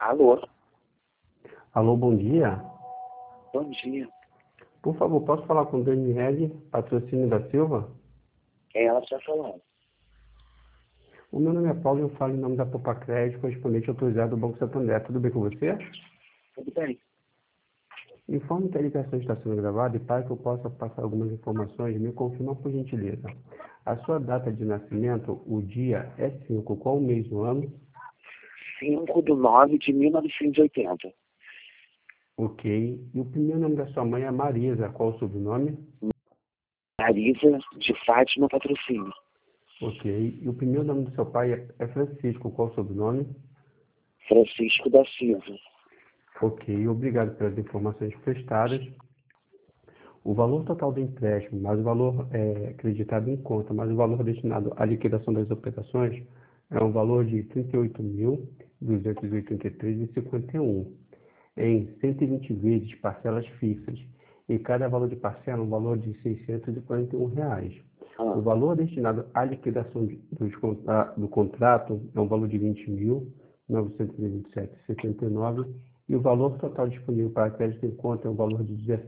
Alô, Alô, bom dia. bom dia. Por favor, posso falar com Daniele Patrocínio da Silva? É ela que está falando. O meu nome é Paulo e eu falo em nome da Popa Crédito, correspondente autorizado do Banco Santander. Tudo bem com você? Tudo bem? Informe que a ligação está sendo gravada e para que eu possa passar algumas informações, me confirma por gentileza. A sua data de nascimento, o dia é 5, qual o mês do ano? 5/9/1980. Ok. E o primeiro nome da sua mãe é Marisa, qual o sobrenome? Marisa de Fátima Patrocínio. Ok. E o primeiro nome do seu pai é Francisco, qual o sobrenome? Francisco da Silva. Ok, obrigado pelas informações prestadas. O valor total do empréstimo, mais o valor acreditado em conta, mais o valor destinado à liquidação das operações, é um valor de R$ 38.283,51, em 120 vezes parcelas fixas, e cada valor de parcela é um valor de R$ 641. O valor destinado à liquidação do contrato é um valor de R$ 20.927,79, e o valor total disponível para crédito em conta é um valor de R$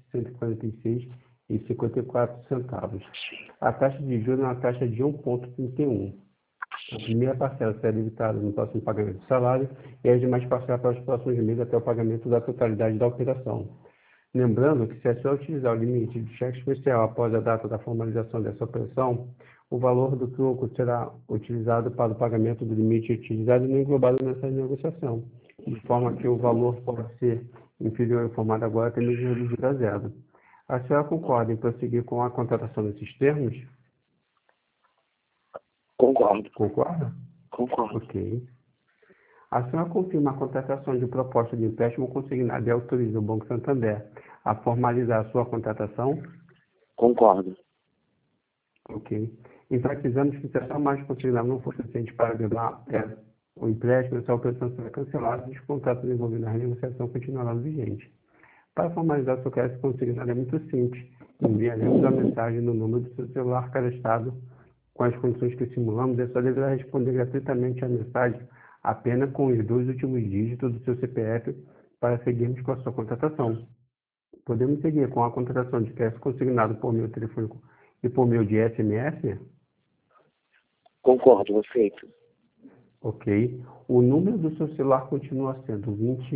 17.146,54. A taxa de juros é uma taxa de 1,31. A primeira parcela será debitada no próximo pagamento do salário e as demais parcelas para os próximos meses até o pagamento da totalidade da operação. Lembrando que se a senhora utilizar o limite de cheque especial após a data da formalização dessa operação, o valor do troco será utilizado para o pagamento do limite utilizado e não englobado nessa negociação, de forma que o valor pode ser inferior ao informado agora, tendo reduzido a zero. A senhora concorda em prosseguir com a contratação nesses termos? Concordo. Concorda? Concordo. Ok. A senhora confirma a contratação de proposta de empréstimo consignado e autoriza o Banco Santander a formalizar a sua contratação? Concordo. Ok. Enfatizamos que se a mais consignado não for suficiente para levar o empréstimo, essa operação será cancelada e os contratos envolvidos na renegociação continuarão vigentes. Para formalizar seu crédito consignado é muito simples. Enviaremos a mensagem no número do seu celular cadastrado com as condições que simulamos. É só deverá responder gratuitamente à mensagem apenas com os 2 últimos dígitos do seu CPF para seguirmos com a sua contratação. Podemos seguir com a contratação de crédito consignado por meio telefônico e por meio de SMS? Concordo, aceito. Ok. O número do seu celular continua sendo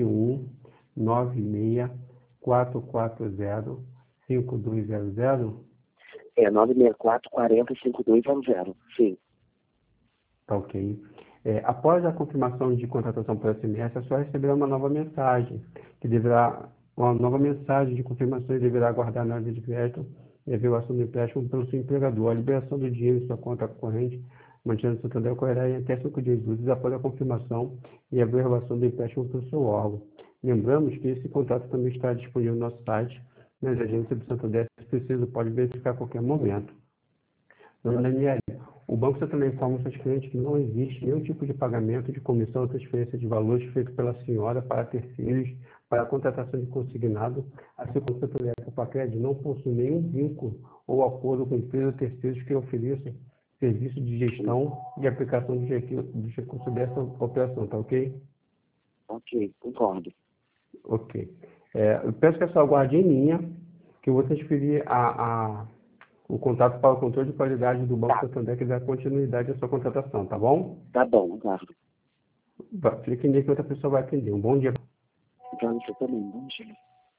21 96 440 5200? É 964 40 5200. Sim. Tá ok. Após a confirmação de contratação por SMS, a senhora receberá uma nova mensagem, uma nova mensagem de confirmação e deverá aguardar na área de crédito e a violação do empréstimo pelo seu empregador. A liberação do dinheiro em sua conta corrente, mantendo o Santander, ocorrerá em até 5 dias úteis após a confirmação e a violação do empréstimo pelo seu órgão. Lembramos que esse contrato também está disponível no nosso site, nas agências do Santander, se preciso, pode verificar a qualquer momento. Dona Daniele, o Banco Santander informa aos seus clientes que não existe nenhum tipo de pagamento de comissão ou transferência de valores feito pela senhora para terceiros para a contratação de consignado. Assim como o Santander e a Copacred não possui nenhum vínculo ou acordo com empresas ou terceiros que ofereçam serviço de gestão e aplicação dos recursos dessa operação, tá ok? Ok, concordo. Ok. Eu peço que a senhora aguarde em linha, que eu vou transferir o contato para o controle de qualidade do Banco Santander, que dá continuidade à sua contratação, tá bom? Tá bom, aguardo. Fique em linha que outra pessoa vai atender. Um bom dia. Pra você também. Bom dia.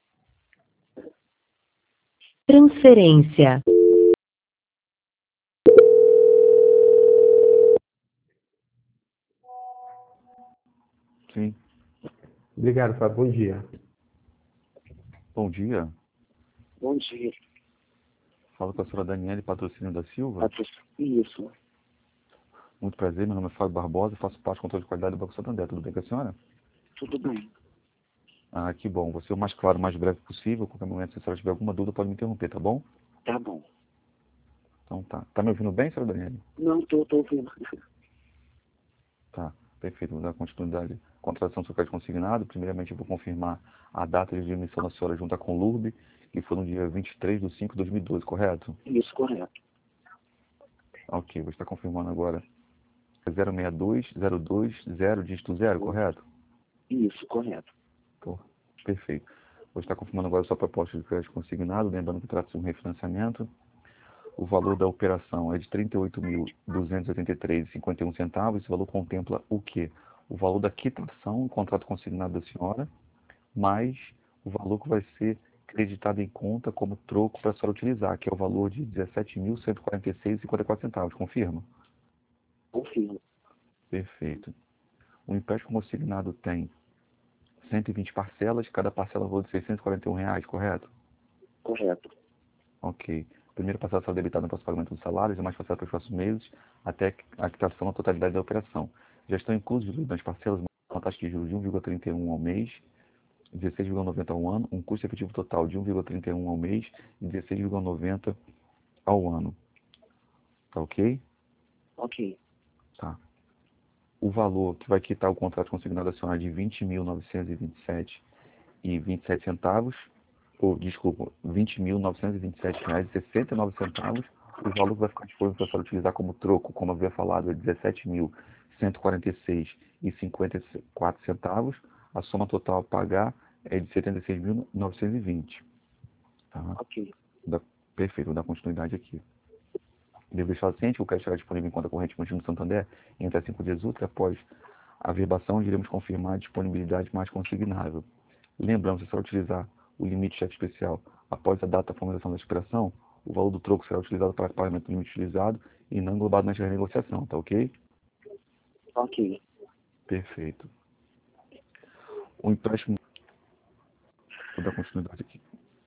Transferência. Sim. Obrigado, Fábio. Bom dia. Bom dia. Bom dia. Falo com a senhora Daniele Patrocínio da Silva. Isso. Muito prazer, meu nome é Fábio Barbosa, faço parte do controle de qualidade do Banco Santander. Tudo bem com a senhora? Tudo bem. Ah, que bom. Vou ser o mais claro, o mais breve possível. Qualquer momento, se a senhora tiver alguma dúvida, pode me interromper, tá bom? Tá bom. Então tá. Tá me ouvindo bem, senhora Daniele? Não, tô ouvindo. Tá. Perfeito. Vou dar continuidade. Contratação do seu crédito consignado. Primeiramente, eu vou confirmar a data de emissão da senhora junto com o LURB, que foi no dia 23/5/2012, correto? Isso, correto. Ok, vou estar confirmando agora. É 062020, dígito 0, correto? Isso, correto. Pô, perfeito. Vou estar confirmando agora a sua proposta de crédito consignado, lembrando que trata-se de um refinanciamento. O valor da operação é de R$ 38.283,51. Esse valor contempla o quê? O valor da quitação, o contrato consignado da senhora, mais o valor que vai ser creditado em conta como troco para a senhora utilizar, que é o valor de R$ 17.146,54. Confirma? Confirmo. Perfeito. O empréstimo consignado tem 120 parcelas, cada parcela valor de R$ 641, correto? Correto. Ok. Primeira parcela será debitada no próximo pagamento dos salários, e mais parcela para os próximos meses, até a quitação na totalidade da operação. Já estão inclusos nas parcelas uma taxa de juros de 1,31 ao mês, 16,90 ao ano, um custo efetivo total de 1,31 ao mês e 16,90 ao ano. Tá ok? Ok. Tá. O valor que vai quitar o contrato consignado acionário de R$ 20.927,27, ou desculpa, R$ 20.927,69. O valor que vai ficar disponível para a senhora utilizar como troco, como eu havia falado, é R$ 17.146,54. A soma total a pagar é de R$ 76.920. Tá? Ok. Perfeito, vou dar continuidade aqui. Devo deixar ciente que o crédito estará disponível em conta corrente contínua no Santander entre as 5 dias úteis após a verbação, iremos confirmar a disponibilidade mais consignável. Lembrando, se for utilizar o limite cheque especial após a data da formalização da expiração, o valor do troco será utilizado para pagamento do limite utilizado e não englobado na renegociação, tá ok? Ok. Perfeito. O empréstimo... Vou dar continuidade aqui.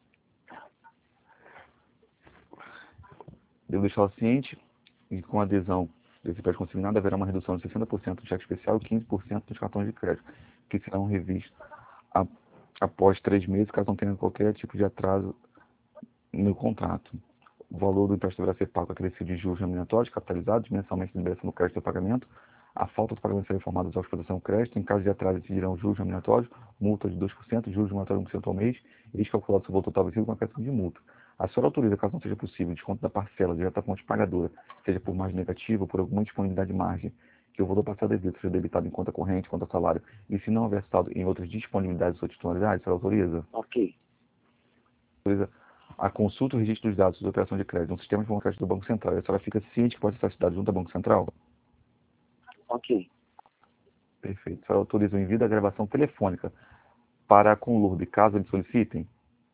Devo deixar ciente e com a adesão desse empréstimo consignado haverá uma redução de 60% do cheque especial e 15% dos cartões de crédito, que serão revistos após 3 meses, caso não tenha qualquer tipo de atraso no contrato. O valor do empréstimo deverá ser pago acrescido de juros remuneratórios capitalizados mensalmente de liberação do crédito e pagamento. A falta do pagamento será informada aos exploração do crédito. Em caso de atraso, decidirão juros remuneratórios, multa de 2%, juros remuneratórios de 1% ao mês, e eles calculados sobre o total vencido com acréscimo de multa. A senhora autoriza, caso não seja possível, o desconto da parcela direta à fonte pagadora, seja por margem negativa ou por alguma disponibilidade de margem, que o valor parcial devido seja debitado em conta corrente, conta salário, e se não houver saldo em outras disponibilidades ou titularidade, a senhora autoriza? Ok. Autoriza a consulta e o registro dos dados da operação de crédito no sistema de crédito do Banco Central. E a senhora fica ciente que pode ser dados junto ao Banco Central? Ok. Perfeito. A senhora autoriza o envio da gravação telefônica para a Conlurb, caso eles solicitem?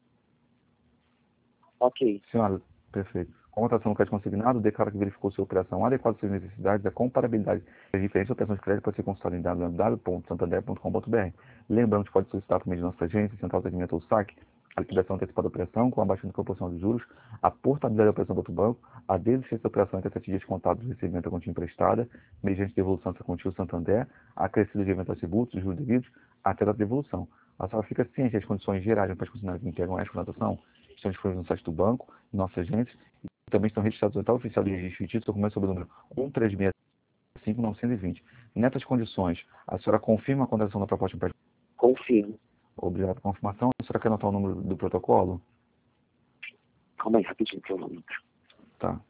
Ok. Senhora, perfeito. Com a votação do crédito consignado, declara que verificou sua operação adequada às suas necessidades. A comparabilidade das diferentes operações de crédito pode ser consultada em www.santander.com.br. Lembrando que pode solicitar por meio de nossa agência, Central de Atendimento ou SAC, a liquidação antecipada da operação com a baixa de proporção de juros, a portabilidade da operação do outro banco, a desistência da operação entre 7 dias contados do recebimento da quantia emprestada, mediante devolução dessa quantia ao Santander, a acrescida de eventuais tributos, juros devidos, até da devolução. A senhora fica ciente das condições gerais para as funcionários que integram esta contratação, estão disponíveis no site do banco, em nossas agências, e também estão registrados no Portal Oficial de Registro Fictício, documento sobre o número 1365920. Nessas condições, a senhora confirma a contratação da proposta de empréstimo? Confirmo. Obrigado pela confirmação. A senhora quer anotar o número do protocolo? Calma aí, rapidinho, que eu não. Tá.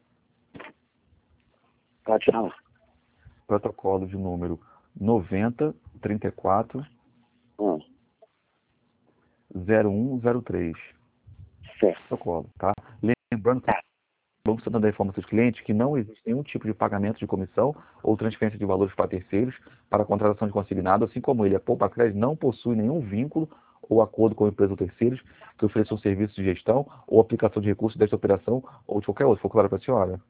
Pode falar. Protocolo de número 9034 0103. Certo. Protocolo, tá? Lembrando que o Banco Santander informa seus clientes que não existe nenhum tipo de pagamento de comissão ou transferência de valores para terceiros para a contratação de consignado, assim como ele, a Poupa Crédito não possui nenhum vínculo ou acordo com empresas ou terceiros que ofereçam serviços de gestão ou aplicação de recursos desta operação ou de qualquer outra. Ficou claro para a senhora?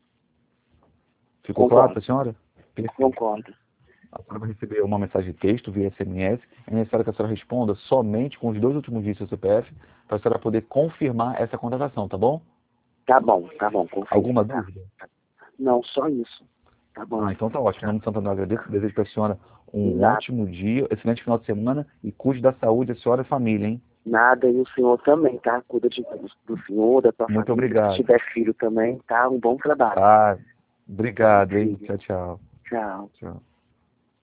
Ficou claro para a senhora? Perfeito. Concordo. A senhora vai receber uma mensagem de texto via SMS. É necessário que a senhora responda somente com os 2 últimos dígitos do CPF para a senhora poder confirmar essa contratação, tá bom? Tá bom. Confirmo. Alguma dúvida? Não, só isso. Tá bom. Então tá ótimo. Em nome do Santander, eu agradeço. Desejo para a senhora um Nada. ótimo dia, excelente final de semana e cuide da saúde da senhora e família, hein? Nada, e o senhor também, tá? Cuida do senhor, da tua Muito família. obrigado. Se tiver filho também, tá? Um bom trabalho. Ah, obrigado, hein? Tchau, tchau. Tchau. Tchau.